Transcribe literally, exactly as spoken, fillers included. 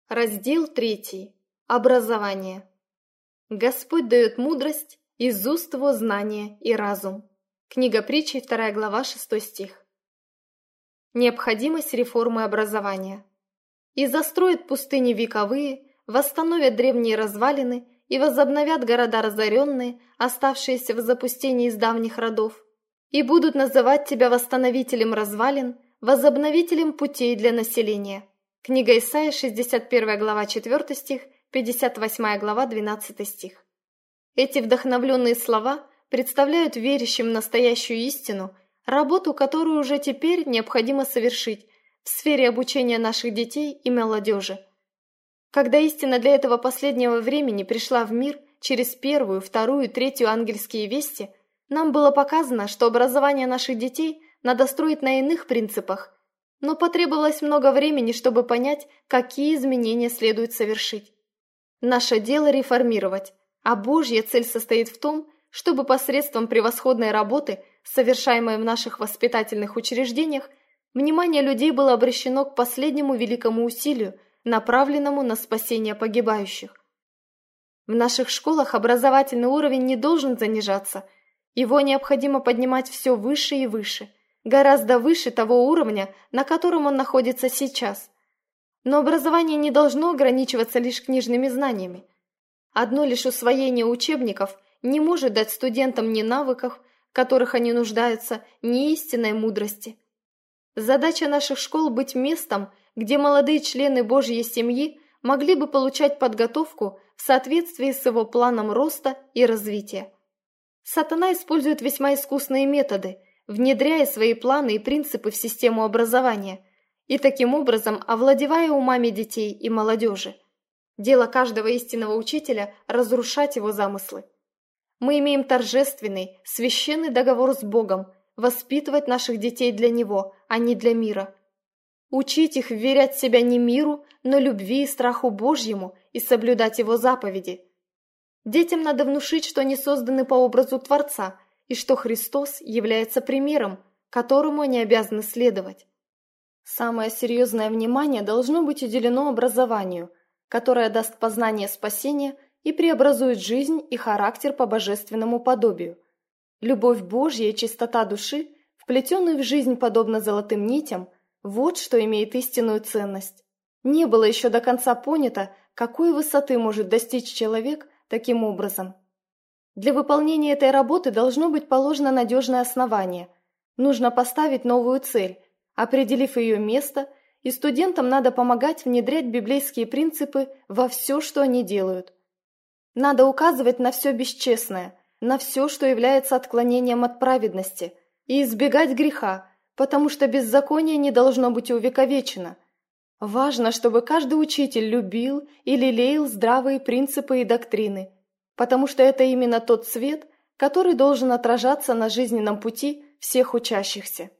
Раздел третий. Образование. Господь дает мудрость, из уст его знание и разум. Книга Притчей, вторая глава, шестой стих. Необходимость реформы образования. И застроят пустыни вековые, восстановят древние развалины и возобновят города разоренные, оставшиеся в запустении из давних родов, и будут называть тебя восстановителем развалин, возобновителем путей для населения. Книга Исаия, шестьдесят первая глава, четвёртый стих, пятьдесят восьмая глава, двенадцатый стих. Эти вдохновленные слова представляют верящим в настоящую истину, работу, которую уже теперь необходимо совершить в сфере обучения наших детей и молодежи. Когда истина для этого последнего времени пришла в мир через первую, вторую, третью ангельские вести, нам было показано, что образование наших детей надо строить на иных принципах, но потребовалось много времени, чтобы понять, какие изменения следует совершить. Наше дело реформировать, а Божья цель состоит в том, чтобы посредством превосходной работы, совершаемой в наших воспитательных учреждениях, внимание людей было обращено к последнему великому усилию, направленному на спасение погибающих. В наших школах образовательный уровень не должен занижаться, его необходимо поднимать все выше и выше, гораздо выше того уровня, на котором он находится сейчас. Но образование не должно ограничиваться лишь книжными знаниями. Одно лишь усвоение учебников не может дать студентам ни навыков, в которых они нуждаются, ни истинной мудрости. Задача наших школ – быть местом, где молодые члены Божьей семьи могли бы получать подготовку в соответствии с его планом роста и развития. Сатана использует весьма искусные методы, внедряя свои планы и принципы в систему образования и таким образом овладевая умами детей и молодежи. Дело каждого истинного учителя – разрушать его замыслы. Мы имеем торжественный, священный договор с Богом воспитывать наших детей для Него, а не для мира. Учить их вверять себя не миру, но любви и страху Божьему и соблюдать Его заповеди. Детям надо внушить, что они созданы по образу Творца и что Христос является примером, которому они обязаны следовать. Самое серьезное внимание должно быть уделено образованию, которое даст познание спасения и преобразует жизнь и характер по божественному подобию. Любовь Божья и чистота души, вплетенные в жизнь подобно золотым нитям, вот что имеет истинную ценность. Не было еще до конца понято, какой высоты может достичь человек таким образом. Для выполнения этой работы должно быть положено надежное основание. Нужно поставить новую цель, определив ее место, и студентам надо помогать внедрять библейские принципы во все, что они делают. Надо указывать на все бесчестное, на все, что является отклонением от праведности, и избегать греха, потому что беззаконие не должно быть увековечено. Важно, чтобы каждый учитель любил и лелеял здравые принципы и доктрины, потому что это именно тот свет, который должен отражаться на жизненном пути всех учащихся.